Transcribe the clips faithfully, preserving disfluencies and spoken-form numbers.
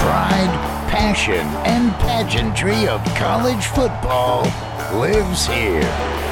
pride, passion, and pageantry of college football lives here.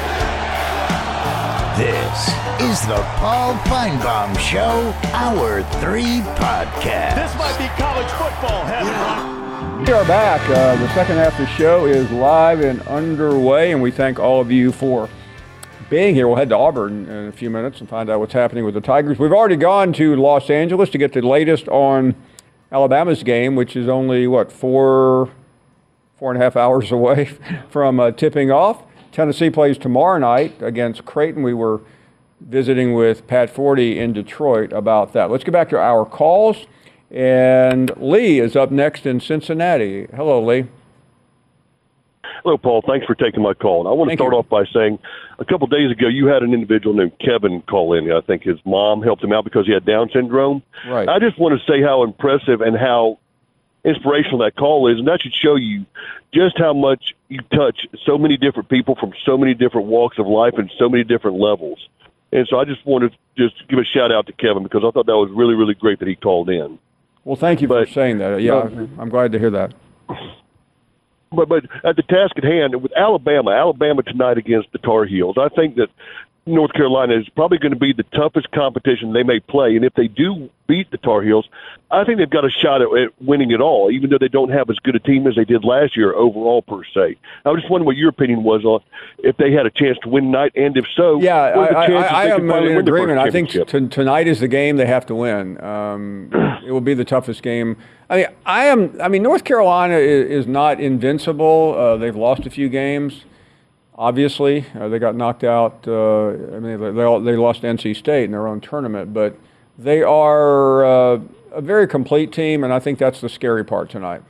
This is the Paul Finebaum Show, Hour three podcast. This might be college football heaven. We are back. Uh, the second half of the show is live and underway, and we thank all of you for being here. We'll head to Auburn in a few minutes and find out what's happening with the Tigers. We've already gone to Los Angeles to get the latest on Alabama's game, which is only, what, four, four and a half hours away from uh, tipping off. Tennessee plays tomorrow night against Creighton. We were visiting with Pat Forty in Detroit about that. Let's get back to our calls. And Lee is up next in Cincinnati. Hello, Lee. Hello, Paul. Thanks for taking my call. And I want to Thank start you. off by saying a couple of days ago you had an individual named Kevin call in. I think his mom helped him out because he had Down syndrome. Right. I just want to say how impressive and how inspirational that call is, and that should show you just how much you touch so many different people from so many different walks of life and so many different levels. And so I just wanted to just give a shout-out to Kevin because I thought that was really, really great that he called in. Well, thank you But- for saying that. Yeah, No. I'm glad to hear that. But but at the task at hand, with Alabama, Alabama tonight against the Tar Heels, I think that North Carolina is probably going to be the toughest competition they may play. And if they do beat the Tar Heels, I think they've got a shot at, at winning it all, even though they don't have as good a team as they did last year overall per se. I was just wondering what your opinion was on if they had a chance to win tonight, and if so, Yeah, what are the I, chances I, I they am could finally in win the first agreement. I think championship? t- tonight is the game they have to win. Um, it will be the toughest game. I mean, I am. I mean, North Carolina is, is not invincible. Uh, they've lost a few games. Obviously, uh, they got knocked out. Uh, I mean, they, they, all, they lost to N C State in their own tournament, but they are uh, a very complete team, and I think that's the scary part tonight.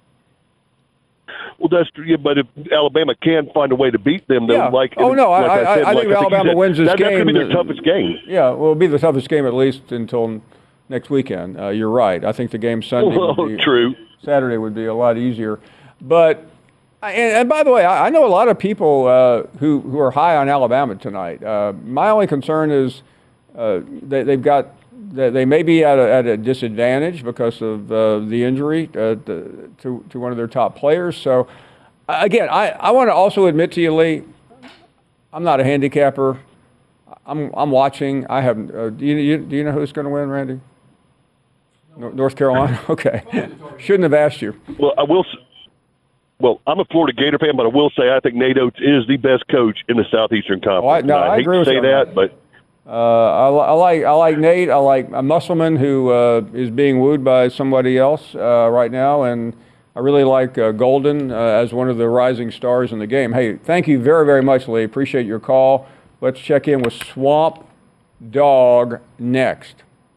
Well, that's true, yeah, but if Alabama can find a way to beat them, though, Yeah. like Oh, no, like I- I, said, I- I like think you Alabama said, wins this that, That's going to be game. their toughest game. Yeah, well, it'll be the toughest game at least until next weekend. Uh, you're right. I think the game Sunday Well, would be, true. Saturday would be a lot easier. But and, and by the way, I, I know a lot of people uh, who who are high on Alabama tonight. Uh, my only concern is uh, they, they've got they, they may be at a, at a disadvantage because of uh, the injury uh, to, to to one of their top players. So uh, again, I, I want to also admit to you, Lee, I'm not a handicapper. I'm I'm watching. I haven't. Uh, do you, you do you know who's going to win, Randy? No. North Carolina. Okay. Shouldn't have asked you. Well, I will. s- Well, I'm a Florida Gator fan, but I will say I think Nate Oates is the best coach in the Southeastern Conference. Oh, I- no, And I hate agree to with say you on that, that. but Uh, I, li- I like I like Nate. I like uh, Musselman, who uh, is being wooed by somebody else uh, right now, and I really like uh, Golden uh, as one of the rising stars in the game. Hey, thank you very very much, Lee. Appreciate your call. Let's check in with Swamp Dog next.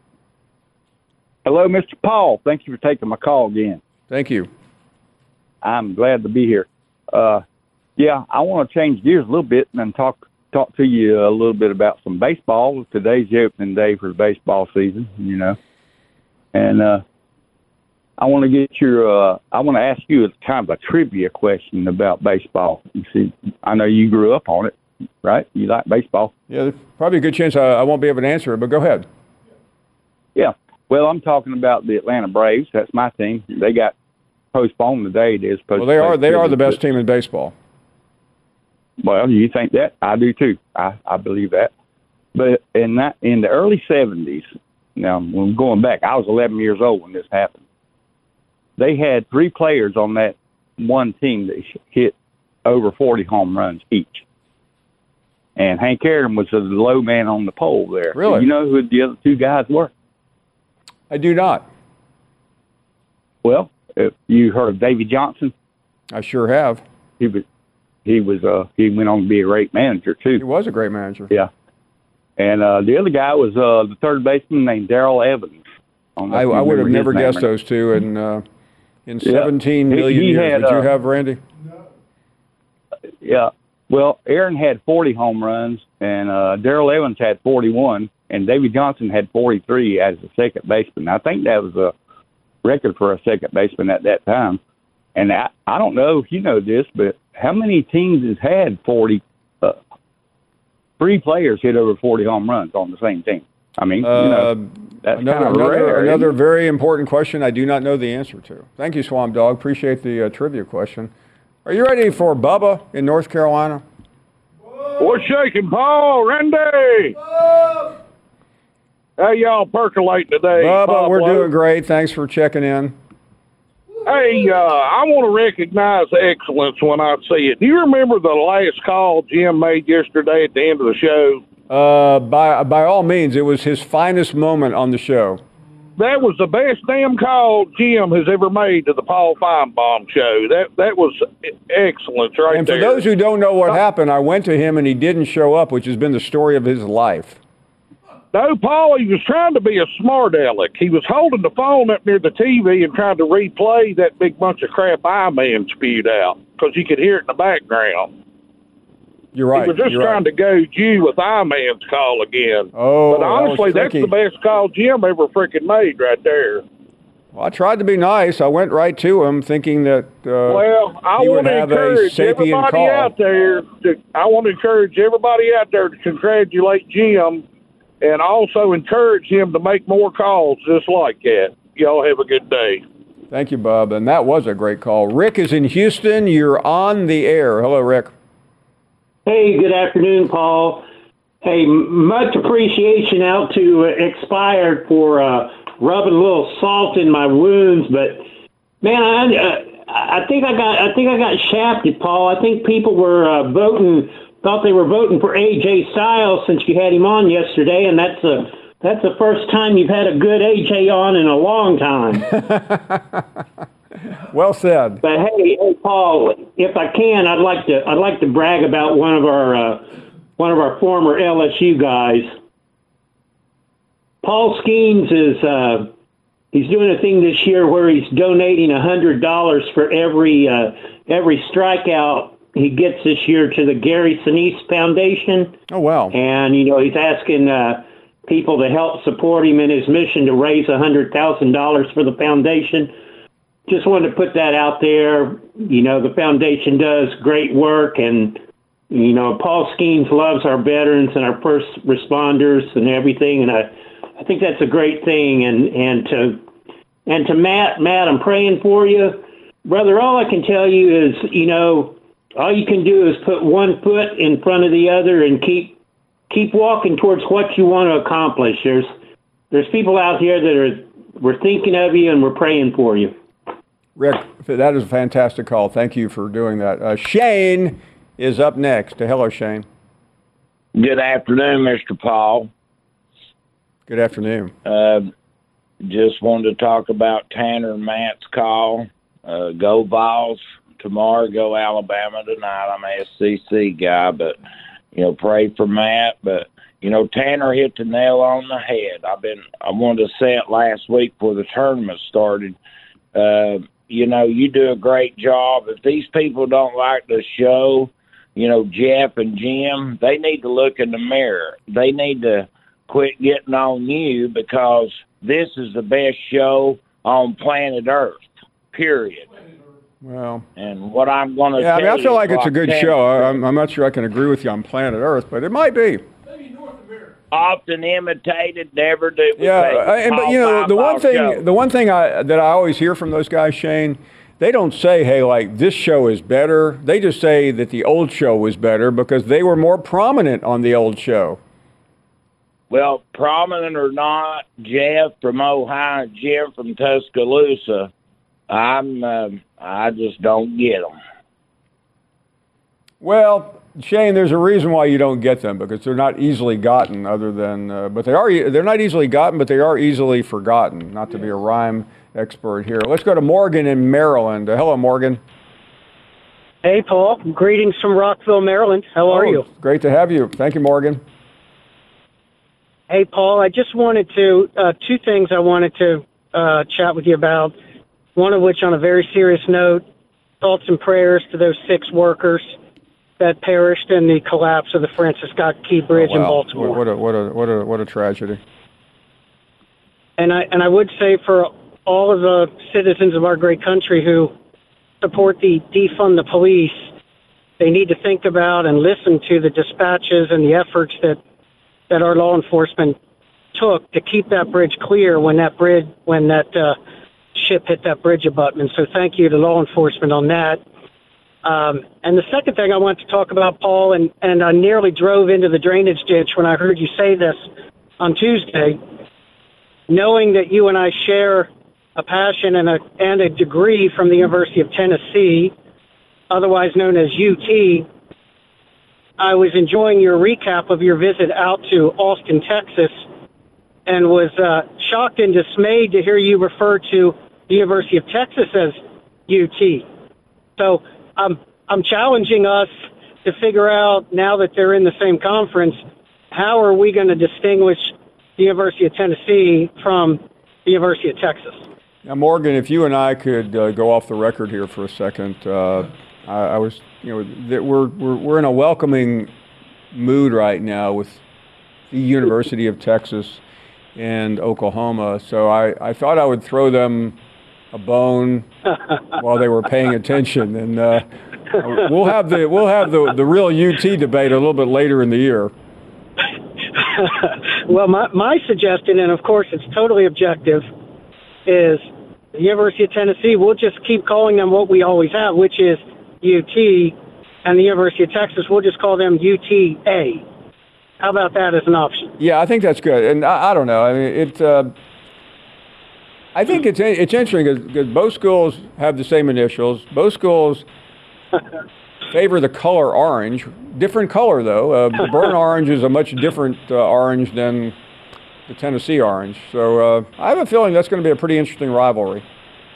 Hello, Mister Paul. Thank you for taking my call again. Thank you. I'm glad to be here. Uh, yeah, I want to change gears a little bit and talk talk to you a little bit about some baseball. Today's the opening day for the baseball season, you know, and uh, I want to get your. Uh, I want to ask you a kind of a trivia question about baseball. You see, I know you grew up on it, right? You like baseball. Yeah, there's probably a good chance I, I won't be able to answer it, but go ahead. Yeah. Well, I'm talking about the Atlanta Braves. That's my team. They got postponed today. They're supposed Well, they to are play they are the Phillies, best team in baseball. Well, you think that? I do too. I, I believe that. But in that in the early seventies, now when going back, I was eleven years old when this happened. They had three players on that one team that hit over forty home runs each. And Hank Aaron was the low man on the pole there. Really? You know who the other two guys were? I do not. Well, if you heard of Davy Johnson? I sure have. He was he was uh he went on to be a great manager too. He was a great manager. Yeah. And uh, the other guy was uh, the third baseman named Darrell Evans. don't know I, if you I would have remember never his guessed name or those two in uh, in Yeah. seventeen He- million he years. had, Would you uh, have, Randy? not. Yeah. Well, Aaron had forty home runs, and uh, Darrell Evans had forty-one, and Davy Johnson had forty-three as a second baseman. I think that was a record for a second baseman at that time. And I, I don't know if you know this, but how many teams has had forty? Uh, three players hit over forty home runs on the same team. I mean, Uh, you know, that's another, kind of another, rare. isn't another it? very important question I do not know the answer to. Thank you, Swamp Dog. Appreciate the uh, trivia question. Are you ready for Bubba in North Carolina? What's shaking, Paul? Randy! How y'all percolating today? Bubba, Bob we're Lowe? doing great. Thanks for checking in. Hey, uh, I want to recognize excellence when I see it. Do you remember the last call Jim made yesterday at the end of the show? Uh, by by all means, it was his finest moment on the show. That was the best damn call Jim has ever made to the Paul Feinbaum show. That that was excellence right And for there. those who don't know what happened, I went to him and he didn't show up, which has been the story of his life. No, Paul, he was trying to be a smart aleck. He was holding the phone up near the T V and trying to replay that big bunch of crap I-Man spewed out because he could hear it in the background. You're right. He was just You're trying right. to go Jew with I-Man's call again. Oh, but that was honestly, that's tricky. the best call Jim ever freaking made right there. Well, I tried to be nice. I went right to him thinking that uh, Well, I he want would to have a encourage sapient everybody call. out there. To, I want to encourage everybody out there to congratulate Jim, and also encourage him to make more calls just like that. Y'all have a good day. Thank you, Bob. And that was a great call. Rick is in Houston. You're on the air. Hello, Rick. Hey, good afternoon, Paul. Hey, m- much appreciation out to uh, Expired for uh, rubbing a little salt in my wounds, but man, I, uh, I think I got I think I got shafted, Paul. I think people were uh, voting, thought they were voting for A J Styles since you had him on yesterday, and that's a that's the first time you've had a good A J on in a long time. Well said. But hey, hey, Paul, if I can, I'd like to I'd like to brag about one of our uh, one of our former L S U guys. Paul Skeens is uh, he's doing a thing this year where he's donating a hundred dollars for every uh, every strikeout he gets this year to the Gary Sinise Foundation. Oh, wow. And you know he's asking uh, people to help support him in his mission to raise a hundred thousand dollars for the foundation. Just wanted to put that out there. You know, the foundation does great work, and, you know, Paul Skeens loves our veterans and our first responders and everything, and I, I think that's a great thing. And, and to and to Matt, Matt, I'm praying for you. Brother, all I can tell you is, you know, all you can do is put one foot in front of the other and keep keep walking towards what you want to accomplish. There's, there's people out here that are we're thinking of you and we're praying for you. Rick, that is a fantastic call. Thank you for doing that. Uh, Shane is up next. Hello, Shane. Good afternoon, Mister Paul. Good afternoon. Uh, just wanted to talk about Tanner and Matt's call. Uh, go Vols tomorrow, go Alabama tonight. I'm an S C C guy, but, you know, pray for Matt. But, you know, Tanner hit the nail on the head. I've been, I wanted to say it last week before the tournament started. Uh, you know, you do a great job. If these people don't like the show, you know, Jeff and Jim, they need to look in the mirror. They need to quit getting on you because this is the best show on planet Earth, period. Well, and what I'm going to yeah, I mean, I feel like it's a good Tanner show. I, I'm, I'm not sure I can agree with you on planet Earth, but it might be. Often imitated, never do. Yeah, I, and, but you know, the one thing, the one thing I that I always hear from those guys, Shane, they don't say, "Hey, like this show is better." They just say that the old show was better because they were more prominent on the old show. Well, prominent or not, Jeff from Ohio, Jim from Tuscaloosa, I'm, uh, I just don't get them. Well, Shane, there's a reason why you don't get them because they're not easily gotten. Other than, uh, but they are. They're not easily gotten, but they are easily forgotten. Not to be a rhyme expert here. Let's go to Morgan in Maryland. Uh, hello, Morgan. Hey, Paul. Greetings from Rockville, Maryland. How are oh, you? Great to have you. Thank you, Morgan. Hey, Paul. I just wanted to uh, two things I wanted to uh, chat with you about. One of which, on a very serious note, thoughts and prayers to those six workers that perished in the collapse of the Francis Scott Key Bridge oh, wow. in Baltimore. What a what a what a what a tragedy. And I and I would say for all of the citizens of our great country who support the defund the police, they need to think about and listen to the dispatches and the efforts that that our law enforcement took to keep that bridge clear when that bridge when that uh, ship hit that bridge abutment. So thank you to law enforcement on that. Um, and the second thing I want to talk about, Paul, and, and I nearly drove into the drainage ditch when I heard you say this on Tuesday, knowing that you and I share a passion and a, and a degree from the University of Tennessee, otherwise known as U T, I was enjoying your recap of your visit out to Austin, Texas, and was uh, shocked and dismayed to hear you refer to the University of Texas as U T. So I'm I'm challenging us to figure out, now that they're in the same conference, how are we going to distinguish the University of Tennessee from the University of Texas? Now, Morgan, if you and I could uh, go off the record here for a second, uh, I, I was, you know, that we're we're we're in a welcoming mood right now with the University of Texas and Oklahoma, so I, I thought I would throw them a bone while they were paying attention, and uh, we'll have the we'll have the the real U T debate a little bit later in the year. Well, my my suggestion, and of course it's totally objective, is the University of Tennessee. We'll just keep calling them what we always have, which is U T, and the University of Texas, we'll just call them U T A. How about that as an option? Yeah, I think that's good, and I, I don't know. I mean, it. Uh, I think it's it's interesting because both schools have the same initials. Both schools favor the color orange. Different color, though. Uh, the burnt orange is a much different uh, orange than the Tennessee orange. So uh, I have a feeling that's going to be a pretty interesting rivalry.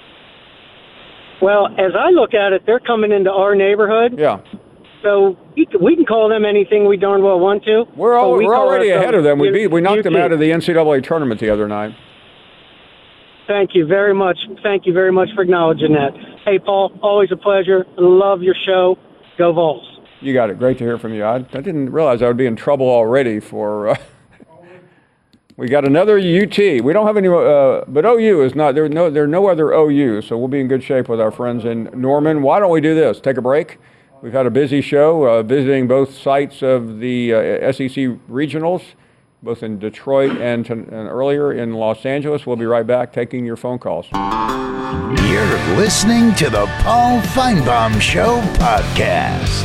Well, as I look at it, they're coming into our neighborhood. Yeah. So we can, we can call them anything we darn well want to. We're all, we we're already ahead of them. We beat we knocked U T. them out of the N C double A tournament the other night. Thank you very much. Thank you very much for acknowledging that. Hey, Paul, always a pleasure. Love your show. Go Vols. You got it. Great to hear from you. I, I didn't realize I would be in trouble already for. Uh, we got another U T. We don't have any, uh, but O U is not. There are no there are no other O U, so we'll be in good shape with our friends in Norman. Why don't we do this? Take a break. We've had a busy show, uh, visiting both sites of the uh, S E C regionals, both in Detroit and, to, and earlier in Los Angeles. We'll be right back taking your phone calls. You're listening to the Paul Feinbaum Show podcast.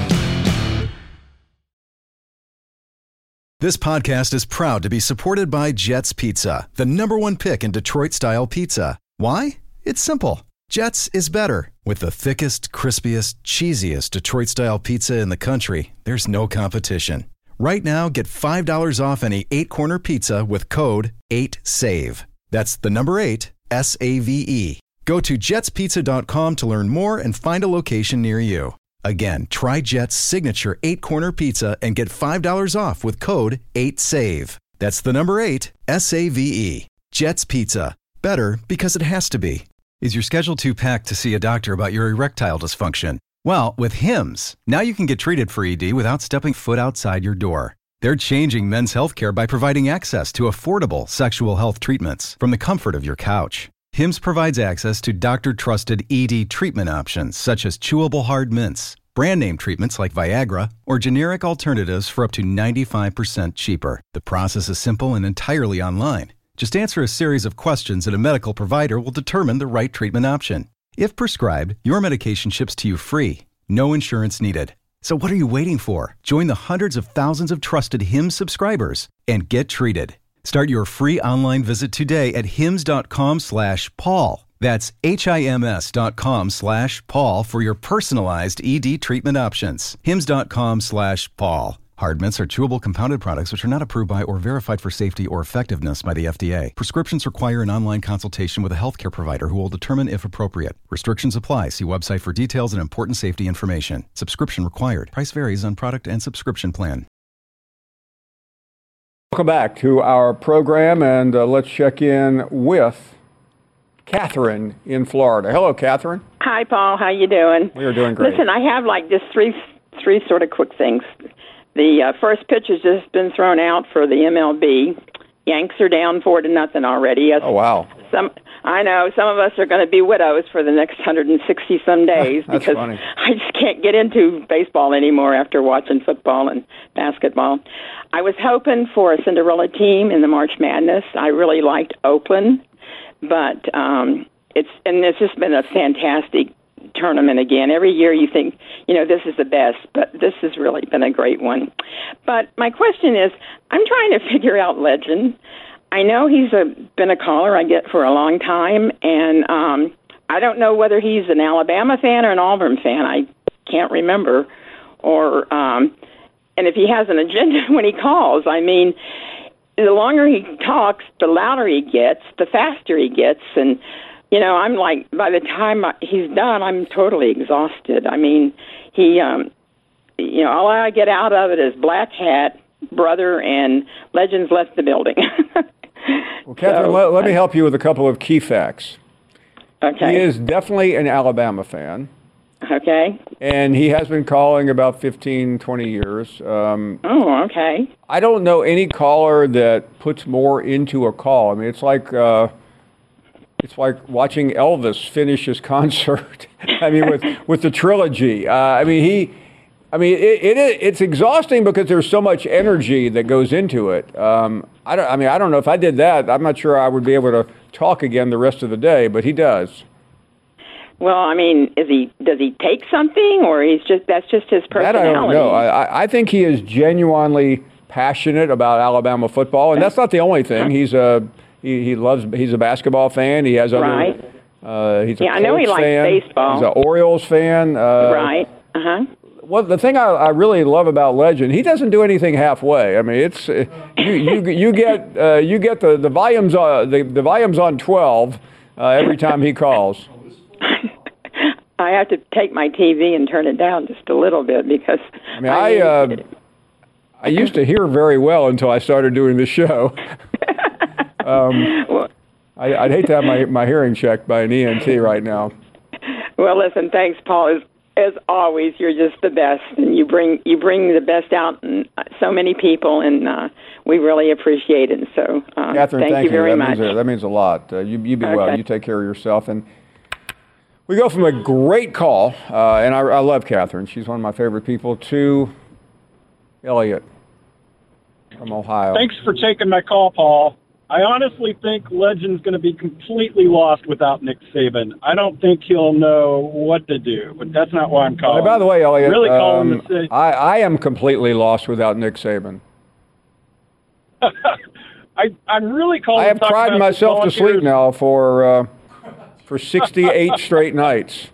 This podcast is proud to be supported by Jets Pizza, the number one pick in Detroit-style pizza. Why? It's simple. Jets is better. With the thickest, crispiest, cheesiest Detroit-style pizza in the country, there's no competition. Right now, get five dollars off any eight-corner pizza with code eight save. That's the number eight, S A V E. Go to jets pizza dot com to learn more and find a location near you. Again, try Jet's signature eight-corner pizza and get five dollars off with code eight save. That's the number eight, S A V E. Jet's Pizza. Better because it has to be. Is your schedule too packed to see a doctor about your erectile dysfunction? Well, with Hims, now you can get treated for E D without stepping foot outside your door. They're changing men's healthcare by providing access to affordable sexual health treatments from the comfort of your couch. Hims provides access to doctor-trusted E D treatment options such as chewable hard mints, brand name treatments like Viagra, or generic alternatives for up to ninety-five percent cheaper. The process is simple and entirely online. Just answer a series of questions and a medical provider will determine the right treatment option. If prescribed, your medication ships to you free. No insurance needed. So what are you waiting for? Join the hundreds of thousands of trusted Hims subscribers and get treated. Start your free online visit today at hims.com slash Paul. That's H-I-M-S dot com slash Paul for your personalized E D treatment options. Hims.com slash Paul. Hard mints are chewable compounded products which are not approved by or verified for safety or effectiveness by the F D A. Prescriptions require an online consultation with a healthcare provider who will determine if appropriate. Restrictions apply. See website for details and important safety information. Subscription required. Price varies on product and subscription plan. Welcome back to our program, and uh, let's check in with Catherine in Florida. Hello, Catherine. Hi, Paul. How you doing? We are doing great. Listen, I have like just three, three sort of quick things. The uh, first pitch has just been thrown out for the M L B. Yanks are down four to nothing already. Oh wow! Some I know some of us are going to be widows for the next one hundred sixty some days That's because funny. I just can't get into baseball anymore after watching football and basketball. I was hoping for a Cinderella team in the March Madness. I really liked Oakland, but um, it's and it's just been a fantastic tournament again. Every year you think, you know, this is the best, but this has really been a great one. But my question is, I'm trying to figure out Legend. I know he's a, been a caller I get for a long time, and um, I don't know whether he's an Alabama fan or an Auburn fan. I can't remember. Or um, and if he has an agenda when he calls, I mean, the longer he talks, the louder he gets, the faster he gets, and you know, I'm like, by the time he's done, I'm totally exhausted. I mean, he, um, you know, all I get out of it is black hat, brother, and Legends left the building. Well, Catherine, so, let, let me help you with a couple of key facts. Okay. He is definitely an Alabama fan. Okay. And he has been calling about fifteen, twenty years. Um, oh, okay. I don't know any caller that puts more into a call. I mean, it's like... Uh, It's like watching Elvis finish his concert. I mean, with with the trilogy. Uh, I mean, he. I mean, it, it it's exhausting because there's so much energy that goes into it. Um, I don't. I mean, I don't know if I did that. I'm not sure I would be able to talk again the rest of the day. But he does. Well, I mean, is he? Does he take something, or he's just that's just his personality? That I don't know. I I think he is genuinely passionate about Alabama football, and that's not the only thing. He's a He, he loves. He's a basketball fan. He has other. Right. Uh, he's a yeah, I know he likes fan. baseball. He's an Orioles fan. Uh, right. Uh huh. Well, the thing I, I really love about Legend, he doesn't do anything halfway. I mean, it's uh, you you you get uh, you get the the volumes on the, the volumes on twelve uh, every time he calls. I have to take my T V and turn it down just a little bit because. I mean, I I, uh, I used to hear very well until I started doing the show. Um, well, I, I'd hate to have my, my hearing checked by an E N T right now. Well, listen, thanks, Paul. As, as always, you're just the best, and you bring you bring the best out in so many people, and uh, we really appreciate it. So, uh, Catherine, thank, thank you very that much. Means a, that means a lot. Uh, you you be okay. well. You take care of yourself. And we go from a great call, uh, and I, I love Catherine. She's one of my favorite people, to Elliot from Ohio. Thanks for taking my call, Paul. I honestly think Legend's going to be completely lost without Nick Saban. I don't think he'll know what to do, but that's not why I'm calling. Hey, by the way, Elliot, really calling um, to say, I, I am completely lost without Nick Saban. I, I'm really calling I have to talk cried about myself to sleep volunteers. now for uh, for sixty-eight straight nights.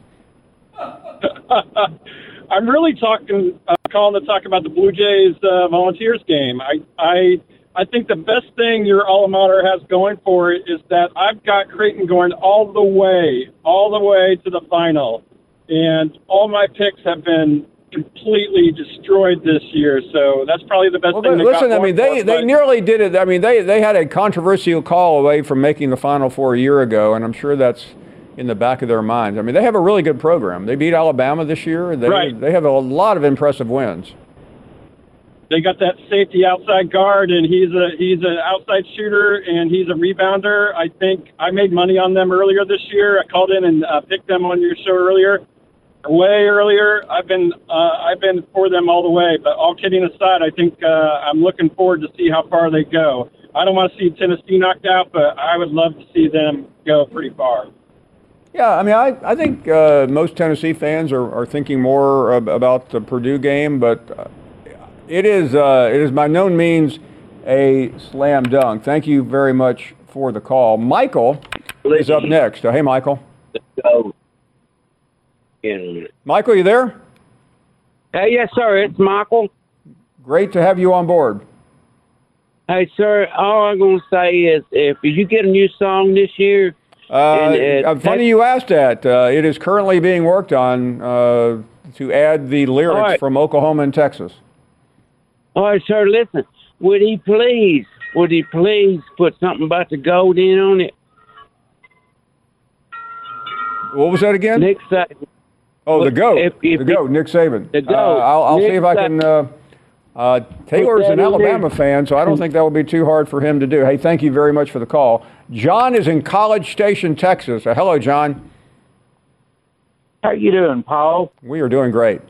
I'm really talking, uh, calling to talk about the Blue Jays uh, Volunteers game. I, I, I think the best thing your alma mater has going for it is that I've got Creighton going all the way, all the way to the final, and all my picks have been completely destroyed this year. So that's probably the best Well, thing. that listen, got I mean, going they, for us, they but- nearly did it. I mean, they, they had a controversial call away from making the Final Four a year ago, and I'm sure that's in the back of their minds. I mean, they have a really good program. They beat Alabama this year. They, Right. they have a lot of impressive wins. They got that safety outside guard, and he's a he's an outside shooter, and he's a rebounder. I think I made money on them earlier this year. I called in and uh, picked them on your show earlier, way earlier. I've been uh, I've been for them all the way. But all kidding aside, I think uh, I'm looking forward to see how far they go. I don't want to see Tennessee knocked out, but I would love to see them go pretty far. Yeah, I mean, I, I think uh, most Tennessee fans are, are thinking more ab- about the Purdue game, but uh, it is uh, it is by no means a slam dunk. Thank you very much for the call. Michael is up next. Uh, hey, Michael. So, Michael, you there? Hey, yes, sir. It's Michael. Great to have you on board. Hey, sir. All I'm going to say is, if you get a new song this year, Uh, and, uh, uh, funny you asked that. Uh, it is currently being worked on uh, to add the lyrics right. from Oklahoma and Texas. all right, sir. Listen, would he please, would he please put something about the gold in on it? What was that again? Nick Saban. Oh, the GOAT. If- if the he- GOAT, Nick Saban. The Uh, GOAT, I'll, I'll Nick see if I can uh, Uh, Taylor's an Alabama fan, so I don't think that will be too hard for him to do. Hey, thank you very much for the call. John is in College Station, Texas. Uh, hello, John. How you doing, Paul? We are doing great.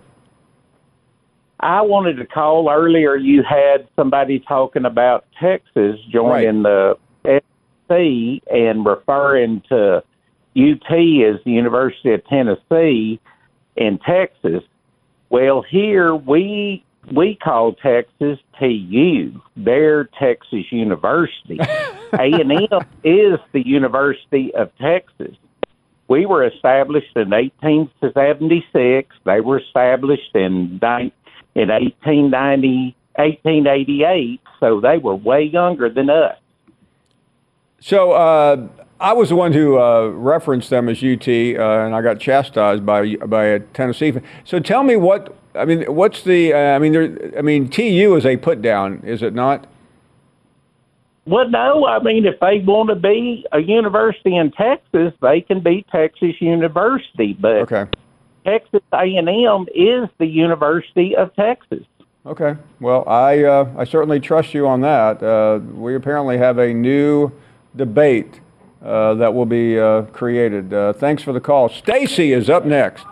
I wanted to call earlier. You had somebody talking about Texas joining right. the S E C and referring to U T as the University of Tennessee in Texas. Well, here we we call Texas T U. They're Texas University. A and M is the University of Texas. We were established in eighteen seventy-six. They were established in in eighteen ninety, eighteen eighty-eight, so they were way younger than us. So uh, I was the one who uh, referenced them as U T, uh, and I got chastised by by a Tennessee fan. So tell me what I mean. What's the? Uh, I mean, there. I mean, T U is a put down, is it not? Well, no. I mean, if they want to be a university in Texas, they can be Texas University. But okay. Texas A and M is the University of Texas. Okay. Well, I uh, I certainly trust you on that. Uh, we apparently have a new debate uh, that will be uh, created. Uh, thanks for the call. Stacy is up next.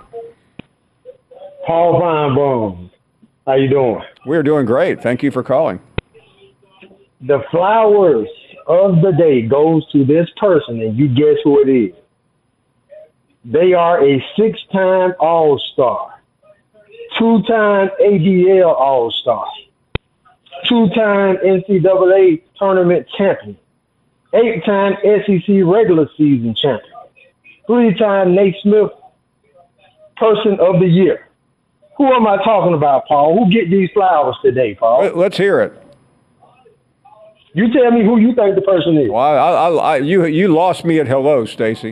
Paul Feinbaum, how you doing? We're doing great. Thank you for calling. The flowers of the day goes to this person, and you guess who it is. They are a six-time All-Star, two-time A D L All-Star, two-time N C double A tournament champion, eight-time S E C regular season champion, three-time Naismith Person of the Year. Who am I talking about, Paul? Who get these flowers today, Paul? Let's hear it. You tell me who you think the person is. Well, I, I, I, you you lost me at hello, Stacy.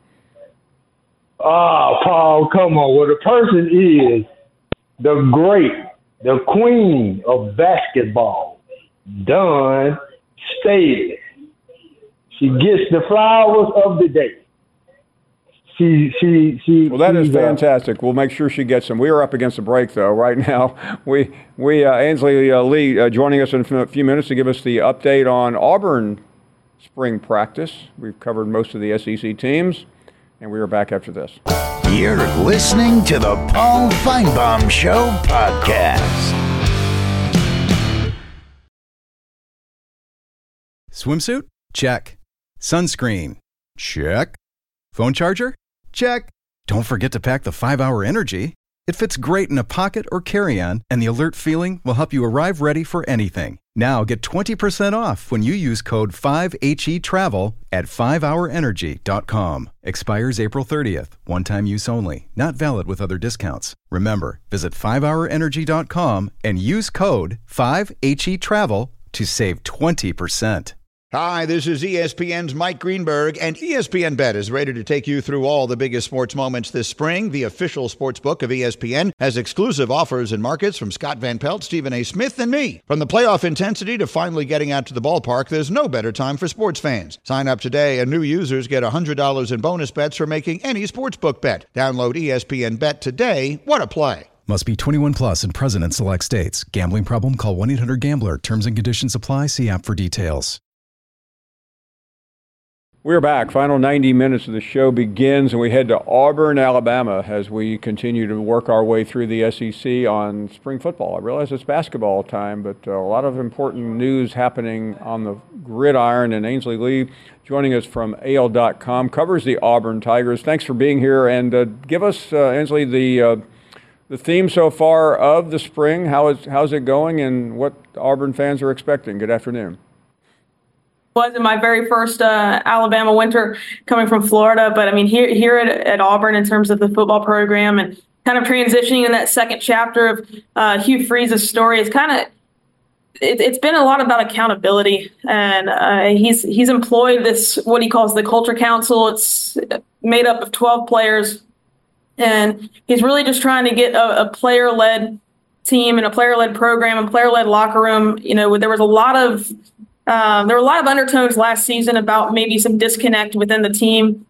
Oh, Paul, come on. Well, the person is the great, the queen of basketball, Dawn Staley. She gets the flowers of the day. She, she, she. Well, that is fantastic. Uh, we'll make sure she gets them. We are up against the break, though. Right now, we we uh, Ainsley uh, Lee uh, joining us in a few minutes to give us the update on Auburn spring practice. We've covered most of the S E C teams, and we are back after this. You're listening to the Paul Feinbaum Show podcast. Swimsuit? Check. Sunscreen? Check. Phone charger? Check. Don't forget to pack the five hour Energy. It fits great in a pocket or carry-on, and the alert feeling will help you arrive ready for anything. Now get twenty percent off when you use code five H E travel at five hour energy dot com. Expires April thirtieth. One-time use only. Not valid with other discounts. Remember, visit five hour energy dot com and use code five H E travel to save twenty percent. Hi, this is E S P N's Mike Greenberg, and E S P N Bet is ready to take you through all the biggest sports moments this spring. The official sports book of E S P N has exclusive offers and markets from Scott Van Pelt, Stephen A. Smith, and me. From the playoff intensity to finally getting out to the ballpark, there's no better time for sports fans. Sign up today, and new users get one hundred dollars in bonus bets for making any sportsbook bet. Download E S P N Bet today. What a play. Must be twenty-one plus and present in select states. Gambling problem? Call one eight hundred gambler. Terms and conditions apply. See app for details. We're back. Final ninety minutes of the show begins, and we head to Auburn, Alabama, as we continue to work our way through the S E C on spring football. I realize it's basketball time, but uh, a lot of important news happening on the gridiron. And Ainsley Lee, joining us from A L dot com, covers the Auburn Tigers. Thanks for being here, and uh, give us, uh, Ainsley, the uh, the theme so far of the spring. How is how's it going, and what Auburn fans are expecting? Good afternoon. Was in my very first uh, Alabama winter coming from Florida. But I mean, here here at, at Auburn, in terms of the football program and kind of transitioning in that second chapter of uh, Hugh Freeze's story, it's kind of it, it's been a lot about accountability. And uh, he's he's employed this, what he calls the Culture Council. It's made up of twelve players. And he's really just trying to get a, a player-led team and a player-led program and player-led locker room. You know, there was a lot of Um, there were a lot of undertones last season about maybe some disconnect within the team.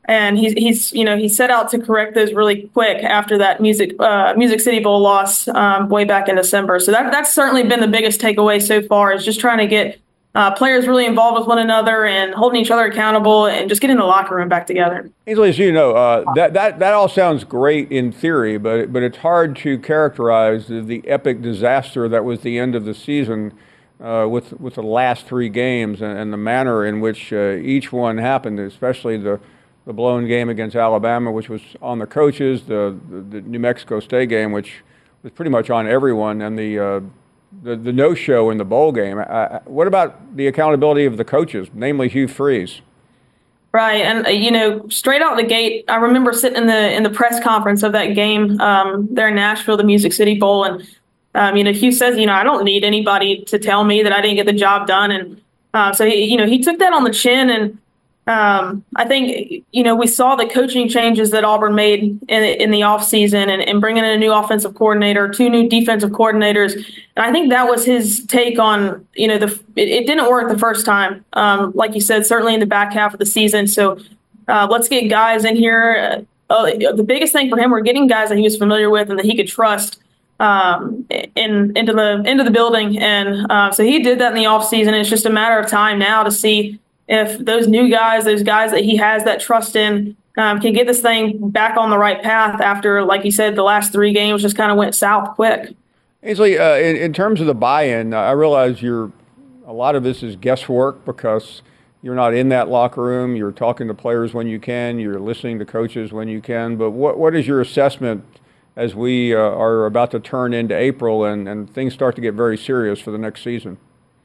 And he's, he's, you know, he set out to correct those really quick after that Music uh, Music City Bowl loss um, way back in December. So that that's certainly been the biggest takeaway so far, is just trying to get uh, players really involved with one another and holding each other accountable and just getting the locker room back together. Ainsley, as you know, uh, that, that, that all sounds great in theory, but, but it's hard to characterize the, the epic disaster that was the end of the season uh, with, with the last three games and, and the manner in which uh, each one happened, especially the the blown game against Alabama, which was on the coaches, the, the, the New Mexico State game, which was pretty much on everyone, and the uh, the, the no-show in the bowl game. Uh, what about the accountability of the coaches, namely Hugh Freeze? Right, and uh, you know, straight out the gate, I remember sitting in the in the press conference of that game um, there in Nashville, the Music City Bowl, and um, you know, Hugh says, you know, I don't need anybody to tell me that I didn't get the job done, and uh, so he, you know, he took that on the chin. And Um, I think, you know, we saw the coaching changes that Auburn made in, in the offseason and, and bringing in a new offensive coordinator, two new defensive coordinators. And I think that was his take on, you know, the it, it didn't work the first time, um, like you said, certainly in the back half of the season. So uh, let's get guys in here. Uh, the biggest thing for him, we're getting guys that he was familiar with and that he could trust um, in into the into the building. And uh, so he did that in the offseason. It's just a matter of time now to see if those new guys, those guys that he has that trust in, um, can get this thing back on the right path after, like you said, the last three games just kind of went south quick. Ainsley, uh, in, in terms of the buy-in, uh, I realize you're a lot of this is guesswork because you're not in that locker room. You're talking to players when you can. You're listening to coaches when you can. But what what is your assessment as we uh, are about to turn into April and, and things start to get very serious for the next season?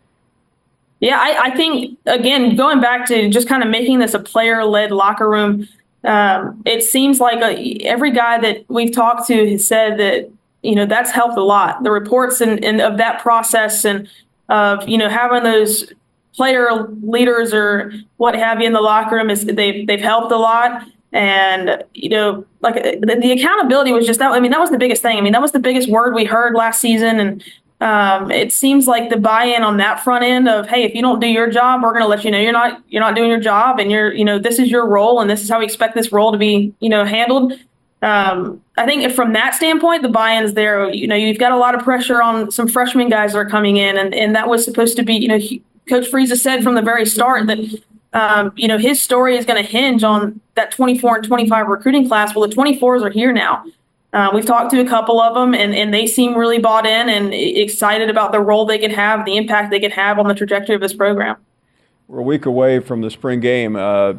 Yeah, I, I think, again, going back to just kind of making this a player-led locker room, um, it seems like a, every guy that we've talked to has said that, you know, that's helped a lot. The reports and, and of that process and of, you know, having those player leaders or what have you in the locker room, is they've, they've helped a lot. And, you know, like the, the accountability was just that. I mean, that was the biggest thing. I mean, that was the biggest word we heard last season. And Um, it seems like the buy-in on that front end of, hey, if you don't do your job, we're going to let you know you're not you're not doing your job, and you're you know this is your role, and this is how we expect this role to be you know handled. Um, I think if from that standpoint, the buy-in is there. You know, you've got a lot of pressure on some freshman guys that are coming in, and and that was supposed to be you know he, Coach Freeze has said from the very start that um, you know his story is going to hinge on that twenty-four and twenty-five recruiting class. Well, the twenty-fours are here now. Uh, we've talked to a couple of them, and, and they seem really bought in and excited about the role they could have, the impact they could have on the trajectory of this program. We're a week away from the spring game. Uh,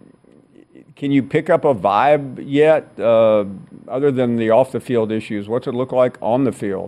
can you pick up a vibe yet, uh, other than the off-the-field issues? What's it look like on the field?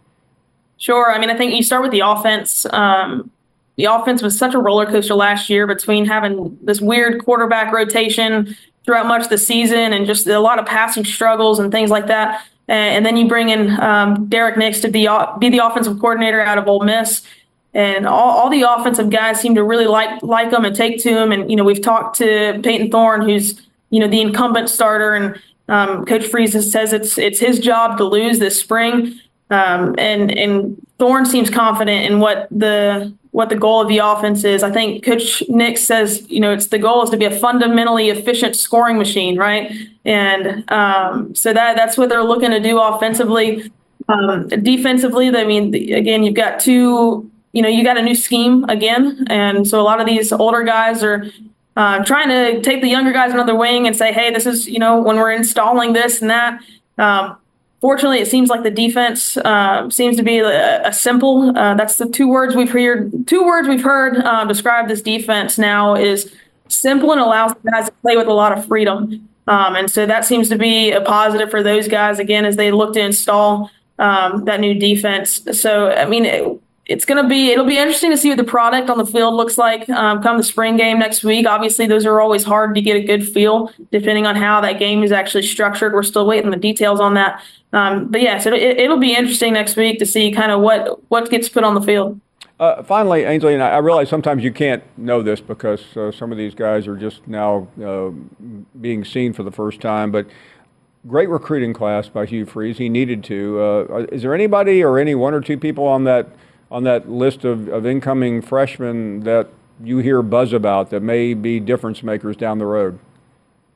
Sure. I mean, I think you start with the offense. Um, the offense was such a roller coaster last year between having this weird quarterback rotation throughout much of the season and just a lot of passing struggles and things like that. And, and then you bring in um, Derek Nix to be, be the offensive coordinator out of Ole Miss. And all, all the offensive guys seem to really like like him and take to him. And, you know, we've talked to Peyton Thorne, who's, you know, the incumbent starter. And um, Coach Freeze says it's it's his job to lose this spring. Um, and, and Thorne seems confident in what the what the goal of the offense is. I think Coach Nix says, you know, it's the goal is to be a fundamentally efficient scoring machine, right? And um, so that that's what they're looking to do offensively. Um, defensively, I mean, again, you've got two, you know, you got a new scheme again. And so a lot of these older guys are uh, trying to take the younger guys another wing and say, hey, this is, you know, when we're installing this and that. Um, Fortunately, it seems like the defense uh, seems to be a, a simple. Uh, that's the two words we've heard. Two words we've heard uh, describe this defense now is simple and allows the guys to play with a lot of freedom. Um, and so that seems to be a positive for those guys again as they look to install um, that new defense. So I mean, it, it's going to be it'll be interesting to see what the product on the field looks like um, come the spring game next week. Obviously, those are always hard to get a good feel depending on how that game is actually structured. We're still waiting the details on that. Um, but yes, it, it'll be interesting next week to see kind of what, what gets put on the field. Uh, finally, Ainsley, and I realize sometimes you can't know this because uh, some of these guys are just now uh, being seen for the first time, but great recruiting class by Hugh Freeze. He needed to. Uh, is there anybody or any one or two people on that on that list of, of incoming freshmen that you hear buzz about that may be difference makers down the road?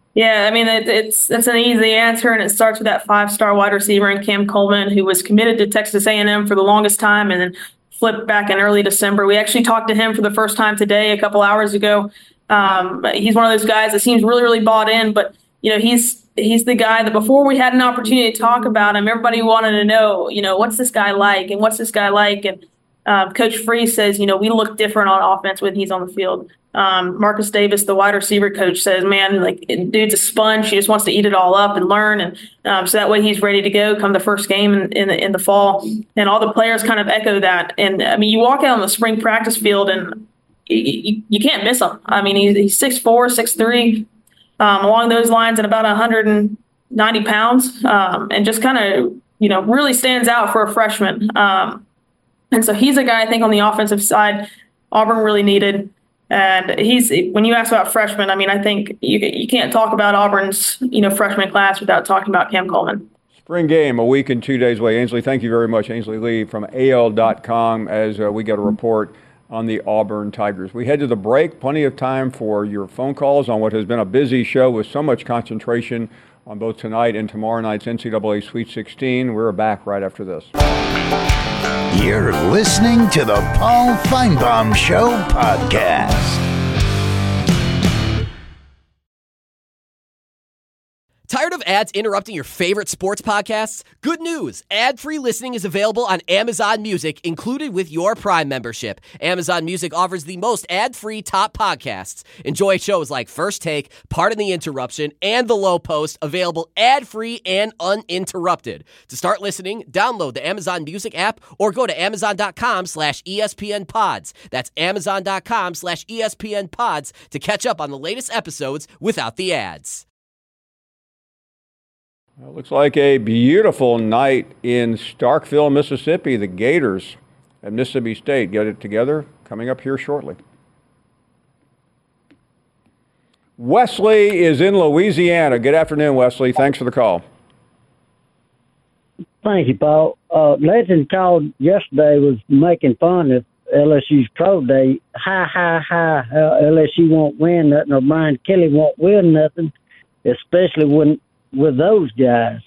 Yeah, I mean, it, it's it's an easy answer, and it starts with that five-star wide receiver in Cam Coleman, who was committed to Texas A and M for the longest time and then flipped back in early December. We actually talked to him for the first time today, a couple hours ago. Um, he's one of those guys that seems really, really bought in, but, you know, he's he's the guy that before we had an opportunity to talk about him, everybody wanted to know, you know, what's this guy like and what's this guy like? And uh, Coach Freeze says, you know, we look different on offense when he's on the field. Um, Marcus Davis, the wide receiver coach, says, man, like, dude's a sponge. He just wants to eat it all up and learn. And um, so that way he's ready to go come the first game in, in, the, in the fall. And all the players kind of echo that. And, I mean, you walk out on the spring practice field and you, you, you can't miss him. I mean, he's, he's six four, six three, um, along those lines, and about one hundred ninety pounds, um, and just kind of, you know, really stands out for a freshman. Um, and so he's a guy I think on the offensive side Auburn really needed. And he's, when you ask about freshmen, I mean, I think you you can't talk about Auburn's, you know, freshman class without talking about Cam Coleman. Spring game, a week and two days away. Ainsley, thank you very much. Ainsley Lee from A L dot com as uh, we get a report on the Auburn Tigers. We head to the break. Plenty of time for your phone calls on what has been a busy show with so much concentration on both tonight and tomorrow night's N C double A Sweet sixteen. We're back right after this. You're listening to the Paul Feinbaum Show podcast. Tired of ads interrupting your favorite sports podcasts? Good news! Ad-free listening is available on Amazon Music, included with your Prime membership. Amazon Music offers the most ad-free top podcasts. Enjoy shows like First Take, Pardon the Interruption, and The Low Post, available ad-free and uninterrupted. To start listening, download the Amazon Music app or go to amazon.com slash ESPN pods. That's amazon.com slash ESPN pods to catch up on the latest episodes without the ads. It looks like a beautiful night in Starkville, Mississippi. The Gators at Mississippi State get it together. Coming up here shortly. Wesley is in Louisiana. Good afternoon, Wesley. Thanks for the call. Thank you, Paul. Uh, Legend called yesterday was making fun of L S U's pro day. Ha, ha, ha. Uh, L S U won't win nothing, or Brian Kelly won't win nothing, especially when with those guys.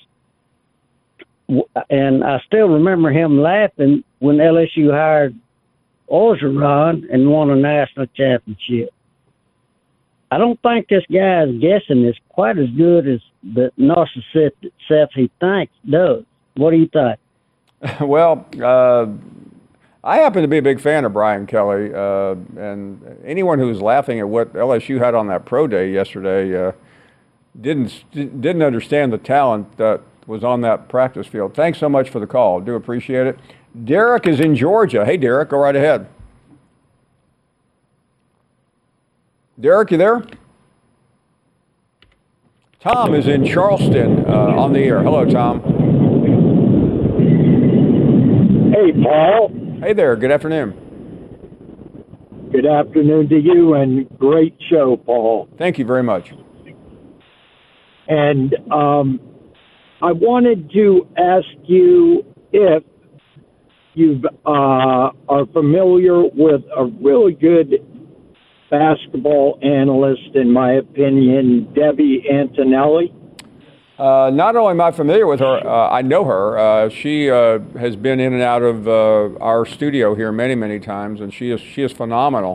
And I still remember him laughing when L S U hired Orgeron and won a national championship. I don't think this guy's guessing is quite as good as the narcissistic self he thinks does. What do you think? Well, uh, I happen to be a big fan of Brian Kelly, uh, and anyone who's laughing at what L S U had on that pro day yesterday uh, didn't didn't understand the talent that was on that practice field. Thanks so much for the call. Do appreciate it. Derek is in Georgia. Hey, Derek, go right ahead. Derek, you there? Tom is in Charleston uh, on the air. Hello, Tom. Hey, Paul. Hey there. Good afternoon. Good afternoon to you, and great show, Paul. Thank you very much. And um, I wanted to ask you if you uh, are familiar with a really good basketball analyst, in my opinion, Debbie Antonelli. Uh, not only am I familiar with her, uh, I know her. Uh, she uh, has been in and out of uh, our studio here many, many times, and she is she is phenomenal.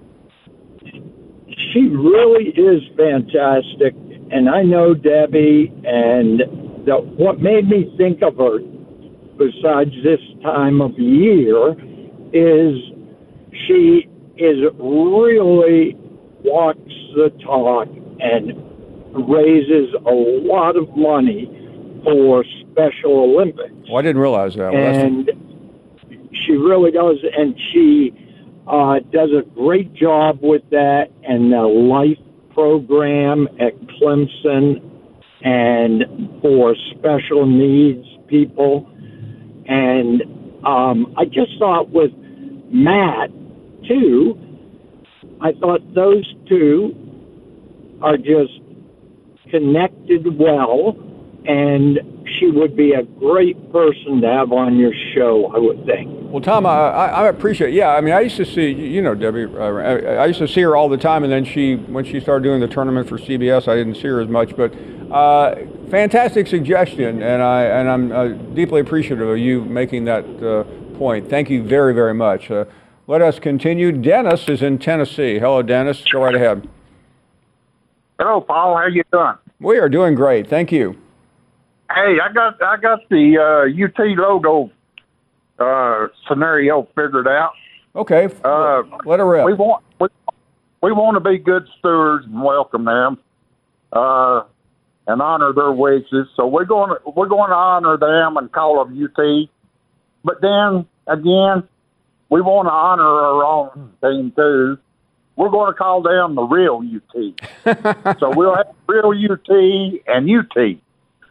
She really is fantastic. And I know Debbie, and the, what made me think of her, besides this time of year, is she is really walks the talk and raises a lot of money for Special Olympics. Well, I didn't realize that. Well, and she really does, and she uh, does a great job with that, and the life program at Clemson and for special needs people. And um, I just thought with Matt, too, I thought those two are just connected well, and she would be a great person to have on your show, I would think. Well, Tom, I, I, I appreciate. Yeah, I mean, I used to see, you know, Debbie. Uh, I, I used to see her all the time, and then she, when she started doing the tournament for C B S, I didn't see her as much. But uh, fantastic suggestion, and I and I'm uh, deeply appreciative of you making that uh, point. Thank you very, very much. Uh, let us continue. Dennis is in Tennessee. Hello, Dennis. Go right ahead. Hello, Paul. How you doing? We are doing great. Thank you. Hey, I got I got the uh, U T logo uh, scenario figured out. Okay, uh, let her rip. We want we, we want to be good stewards and welcome them, uh, and honor their wishes. So we're going to we're going to honor them and call them U T. But then again, we want to honor our own team too. We're going to call them the real U T. So we'll have real U T and U T.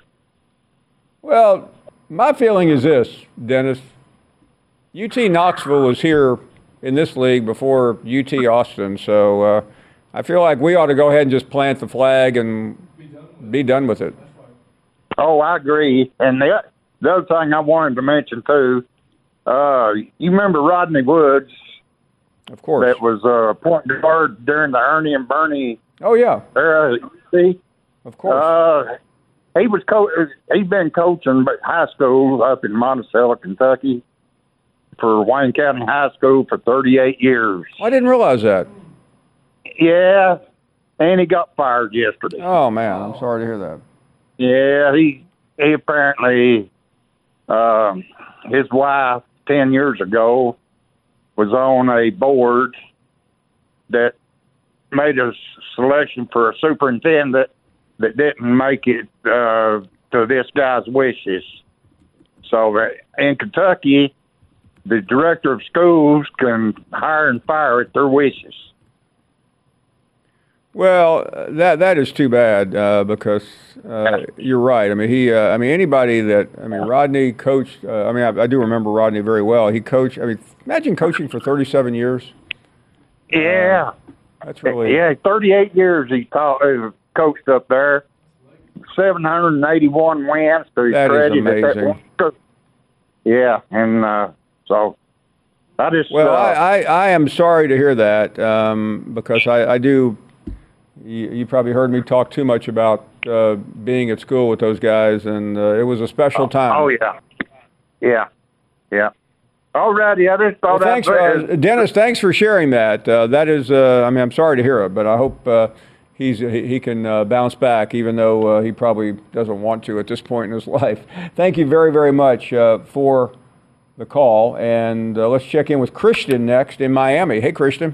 Well, my feeling is this, Dennis. U T Knoxville was here in this league before U T Austin, so uh, I feel like we ought to go ahead and just plant the flag and be done with it. Oh, I agree. And the, the other thing I wanted to mention, too, uh, you remember Rodney Woods? Of course. That was uh, point guard during the Ernie and Bernie. Oh, yeah. Era. See? Of course. Uh, he was co- he'd been coaching high school up in Monticello, Kentucky, for Wayne County High School for thirty-eight years. I didn't realize that. Yeah, and he got fired yesterday. Oh, man, I'm sorry to hear that. Yeah, he he apparently, um, his wife ten years ago was on a board that made a selection for a superintendent that didn't make it uh, to this guy's wishes. So uh, in Kentucky, the director of schools can hire and fire at their wishes. Well, that that is too bad uh, because uh, you're right. I mean, he. Uh, I mean, anybody that. I mean, Rodney coached. Uh, I mean, I, I do remember Rodney very well. He coached. I mean, imagine coaching for thirty-seven years. Yeah, uh, that's really. Yeah, thirty-eight years he taught, uh, coached up there. seven hundred eighty-one wins to his That credit. is amazing. That yeah, and uh, so I just. Well, uh, I, I, I am sorry to hear that um, because I, I do. You, you probably heard me talk too much about uh, being at school with those guys, and uh, it was a special time. Oh, yeah. Yeah. Yeah. All righty. I just thought well, thanks, uh, Dennis, thanks for sharing that. Uh, that is, uh, I mean, I'm sorry to hear it, but I hope uh, he's he, he can uh, bounce back, even though uh, he probably doesn't want to at this point in his life. Thank you very, very much uh, for the call, and uh, let's check in with Christian next in Miami. Hey, Christian.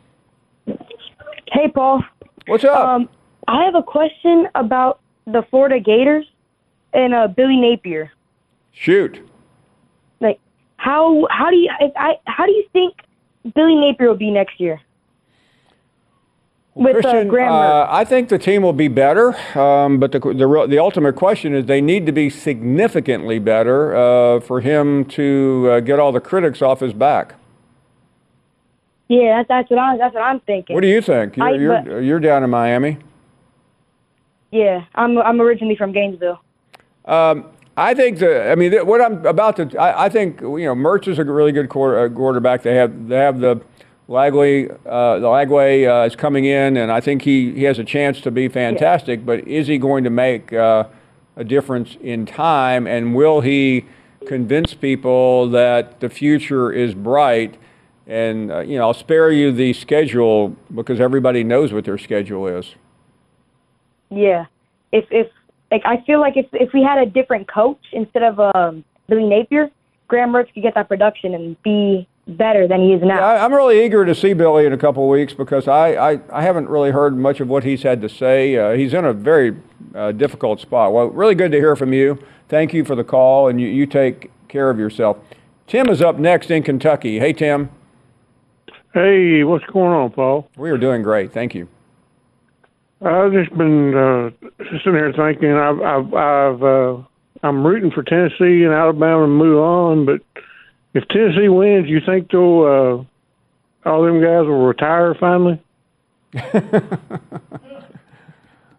Hey, Paul. What's up? Um, I have a question about the Florida Gators and uh, Billy Napier. Shoot. Like, how how do you I how do you think Billy Napier will be next year? Well, With Christian, uh, Graham uh, I think the team will be better, um, but the, the the ultimate question is they need to be significantly better uh, for him to uh, get all the critics off his back. Yeah, that's, that's what I'm that's what I'm thinking. What do you think? You're I, you're, but, you're down in Miami. Yeah, I'm I'm originally from Gainesville. Um, I think the. I mean, what I'm about to. I, I think you know, Mertz is a really good quarter, uh, quarterback. They have they have the Lagway. Uh, the Lagway uh, is coming in, and I think he, he has a chance to be fantastic. Yeah. But is he going to make uh, a difference in time? And will he convince people that the future is bright? And uh, you know, I'll spare you the schedule because everybody knows what their schedule is. Yeah, if if like I feel like if if we had a different coach instead of um, Billy Napier, Graham Mertz could get that production and be better than he is now. Yeah, I'm really eager to see Billy in a couple of weeks because I, I, I haven't really heard much of what he's had to say. Uh, he's in a very uh, difficult spot. Well, really good to hear from you. Thank you for the call, and you, you take care of yourself. Tim is up next in Kentucky. Hey, Tim. Hey, what's going on, Paul? We are doing great. Thank you. I've just been uh, sitting here thinking I've, I've, I've uh, I'm rooting for Tennessee and Alabama to move on, but if Tennessee wins, you think they'll, uh, all them guys will retire finally?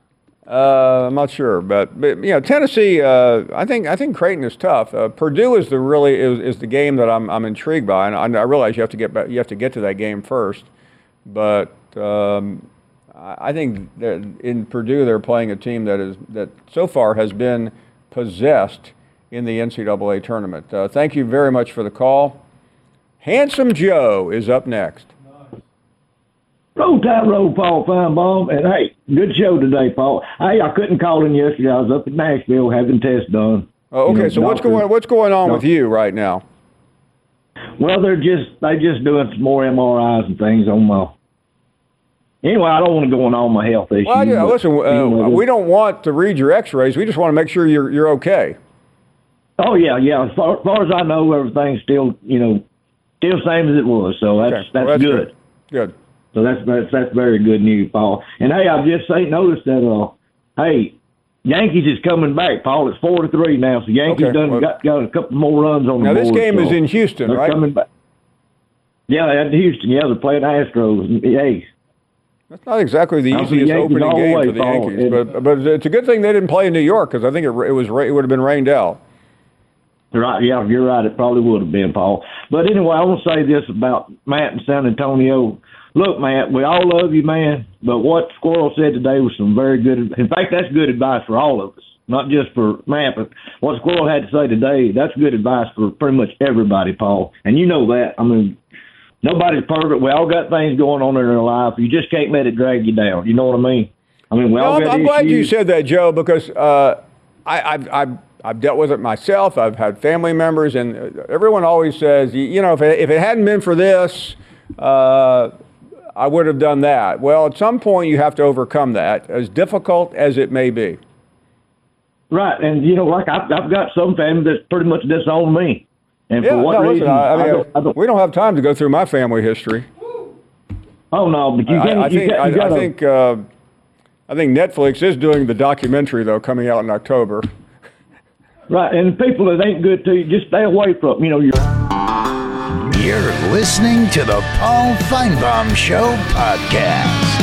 Uh, I'm not sure, but, but you know, Tennessee. Uh, I think I think Creighton is tough. Uh, Purdue is the really is, is the game that I'm I'm intrigued by, and I, I realize you have to get back, you have to get to that game first. But um, I think that in Purdue they're playing a team that is that so far has been possessed in the N C double A tournament. Uh, thank you very much for the call. Handsome Joe is up next. Roll Tide, roll, Paul Feinbaum. And, hey, good show today, Paul. Hey, I couldn't call in yesterday. I was up in Nashville having tests done. Oh, okay, you know, so what's going what's going on with you right now? Well, they're just they just doing some more M R Is and things on my. Anyway, I don't want to go on all my health issues. Well, yeah, but, listen, uh, anyway, we don't want to read your X-rays. We just want to make sure you're you're okay. Oh yeah, yeah. As far, as far as I know, everything's still you know still same as it was. So that's okay. that's, well, that's good. good. Good. So that's, that's that's very good news, Paul. And hey, I've just say, noticed that uh, hey, Yankees is coming back, Paul. It's four to three now. So Yankees Okay, done well- got, got a couple more runs on the Now board. this game so is in Houston, they're right? Coming back. Yeah, at Houston. Yeah, they're playing Astros. Hey, That's not exactly the I'm for the easiest Yankees opening all the game way, for the Paul. Yankees, And- but but it's a good thing they didn't play in New York because I think it it was ra- it would have been rained out. right. Yeah, you're right. It probably would have been, Paul. But anyway, I want to say this about Matt in San Antonio. Look, Matt, we all love you, man. But what Squirrel said today was some very good. In fact, that's good advice for all of us, not just for Matt. But what Squirrel had to say today, that's good advice for pretty much everybody, Paul. And you know that. I mean, nobody's perfect. We all got things going on in our life. You just can't let it drag you down. You know what I mean? I mean, we No, all I'm, got I'm glad you issues. said that, Joe, because uh, I, I've, I've I've dealt with it myself. I've had family members, and everyone always says, you, you know, if it, if it hadn't been for this, uh, I would have done that. Well, at some point, you have to overcome that, as difficult as it may be. Right, and you know, like I've, I've got some family that's pretty much disowned me, and Yeah, for what no, reason? listen, I, I mean, I don't, I don't, we don't have time to go through my family history. oh no, but you I, can't. I you think got, I, you gotta, I think uh, I think Netflix is doing the documentary though, coming out in October. right, and people that ain't good to you, just stay away from. You know, you're. You're listening to the Paul Feinbaum Show podcast.